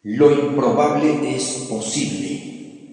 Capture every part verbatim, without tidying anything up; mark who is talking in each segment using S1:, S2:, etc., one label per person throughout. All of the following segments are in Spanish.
S1: Lo improbable es posible.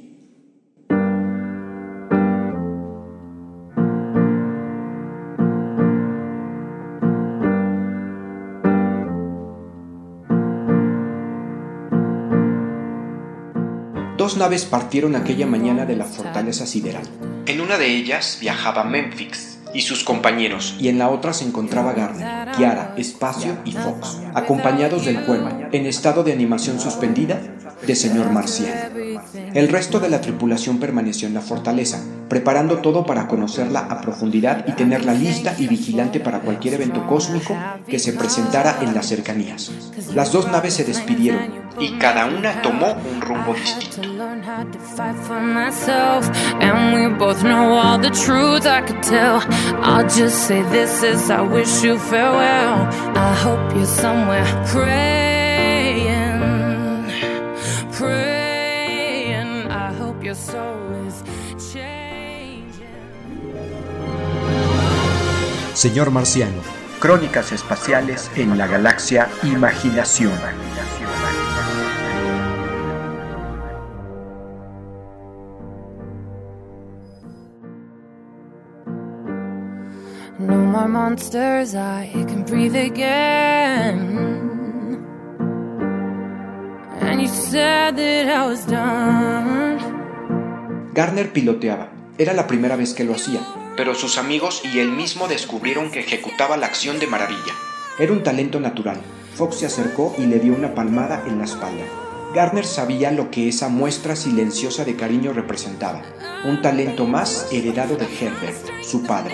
S1: Dos naves partieron aquella mañana de la fortaleza sideral. En una de ellas viajaba Memphis y sus compañeros, y en la otra se encontraba Garner, Kiara, Espacio y Fox, acompañados del Cuervo, en estado de animación suspendida, de señor Marciano. El resto de la tripulación permaneció en la fortaleza, preparando todo para conocerla a profundidad y tenerla lista y vigilante para cualquier evento cósmico que se presentara en las cercanías. Las dos naves se despidieron y cada una tomó un rumbo distinto. Señor Marciano. Crónicas espaciales en la galaxia Imaginación.
S2: No more monsters, I can breathe again. And you said that I was done.
S1: Garner piloteaba. Era la primera vez que lo hacía, pero sus amigos y él mismo descubrieron que ejecutaba la acción de maravilla. Era un talento natural. Fox se acercó y le dio una palmada en la espalda. Garner sabía lo que esa muestra silenciosa de cariño representaba. Un talento más heredado de Herbert, su padre.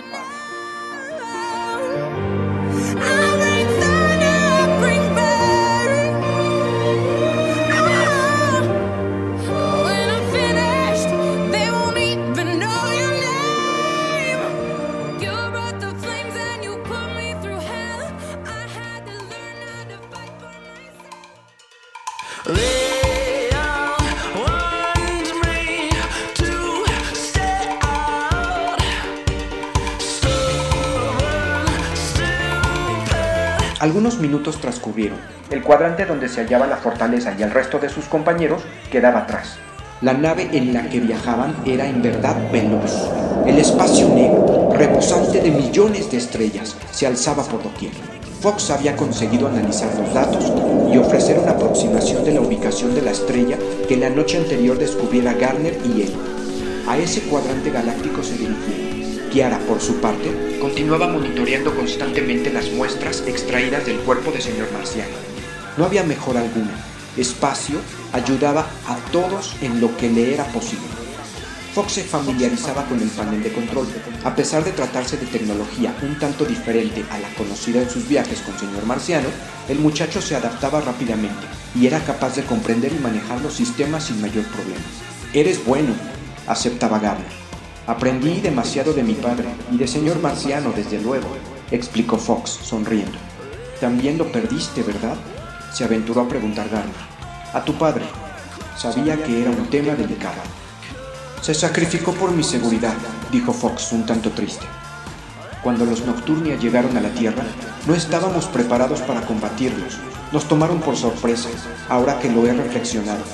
S1: Algunos minutos transcurrieron. El cuadrante donde se hallaba la fortaleza y el resto de sus compañeros quedaba atrás. La nave en la que viajaban era en verdad veloz. El espacio negro, rebosante de millones de estrellas, se alzaba por doquier. Fox había conseguido analizar los datos y ofrecer una aproximación de la ubicación de la estrella que la noche anterior descubriera Garner y él. A ese cuadrante galáctico se dirigieron. Kiara, por su parte, continuaba monitoreando constantemente las muestras extraídas del cuerpo de señor Marciano. No había mejora alguna. Espacio ayudaba a todos en lo que le era posible. Fox se familiarizaba con el panel de control. A pesar de tratarse de tecnología un tanto diferente a la conocida en sus viajes con señor Marciano, el muchacho se adaptaba rápidamente y era capaz de comprender y manejar los sistemas sin mayor problema. «Eres bueno», aceptaba Garner. «Aprendí demasiado de mi padre y de señor Marciano, desde luego», explicó Fox, sonriendo. «También lo perdiste, ¿verdad?», se aventuró a preguntar Garner. «A tu padre». Sabía que era un tema delicado. «Se sacrificó por mi seguridad», dijo Fox, un tanto triste. «Cuando los Nocturnia llegaron a la Tierra, no estábamos preparados para combatirlos. Nos tomaron por sorpresa, ahora que lo he reflexionado.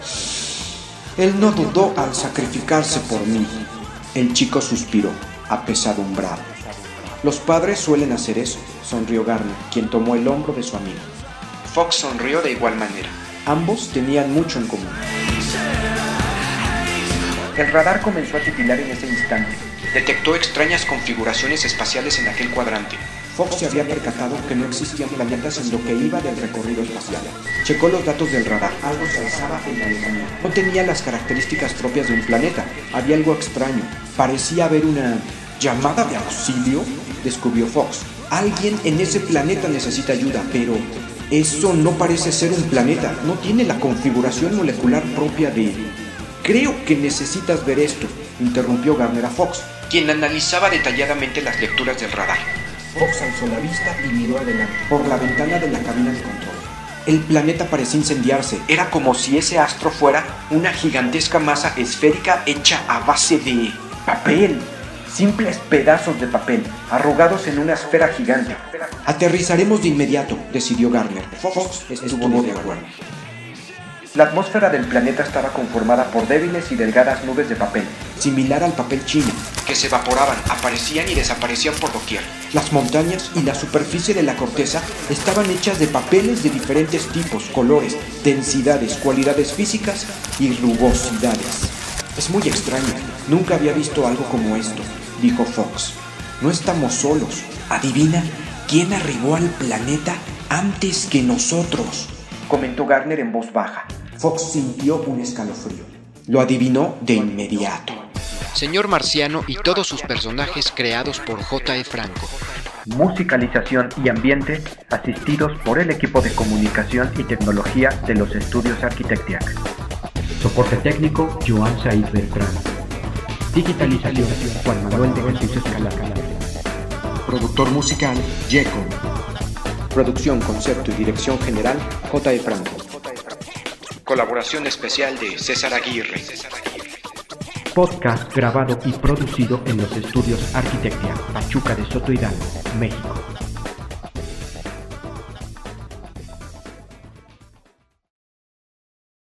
S1: Él no dudó al sacrificarse por mí». El chico suspiró, apesadumbrado. «Los padres suelen hacer eso», sonrió Garner, quien tomó el hombro de su amigo. Fox sonrió de igual manera. Ambos tenían mucho en común. El radar comenzó a titilar en ese instante. Detectó extrañas configuraciones espaciales en aquel cuadrante. Fox se había percatado que no existían planetas en lo que iba del recorrido espacial. Checó los datos del radar. Algo se alzaba en la lejanía. No tenía las características propias de un planeta. Había algo extraño. Parecía haber una llamada de auxilio, descubrió Fox. Alguien en ese planeta necesita ayuda, pero eso no parece ser un planeta. No tiene la configuración molecular propia de... «Creo que necesitas ver esto», interrumpió Garner a Fox, quien analizaba detalladamente las lecturas del radar. Fox alzó la vista y miró adelante, por la ventana de la cabina de control. El planeta parecía incendiarse. Era como si ese astro fuera una gigantesca masa esférica hecha a base de papel. Simples pedazos de papel, arrugados en una esfera gigante. «Aterrizaremos de inmediato», decidió Garner. Fox estuvo de acuerdo. La atmósfera del planeta estaba conformada por débiles y delgadas nubes de papel, similar al papel chino, que se evaporaban, aparecían y desaparecían por doquier. Las montañas y la superficie de la corteza estaban hechas de papeles de diferentes tipos, colores, densidades, cualidades físicas y rugosidades. Es muy extraño, nunca había visto algo como esto, dijo Fox. No estamos solos. Adivina quién arribó al planeta antes que nosotros, comentó Garner en voz baja. Fox sintió un escalofrío. Lo adivinó de inmediato.
S3: Señor Marciano y todos sus personajes creados por J E Franco.
S4: Musicalización y ambiente asistidos por el equipo de comunicación y tecnología de los estudios Arquitectiac. Soporte técnico, Joan Said Beltrán. Digitalización, Juan Manuel de Jesús Escalada.
S1: Productor musical, Jeco. Producción, concepto y dirección general, J E Franco. Colaboración especial de César Aguirre.
S4: Podcast grabado y producido en los estudios Arquitectia, Pachuca de Soto Hidalgo, México.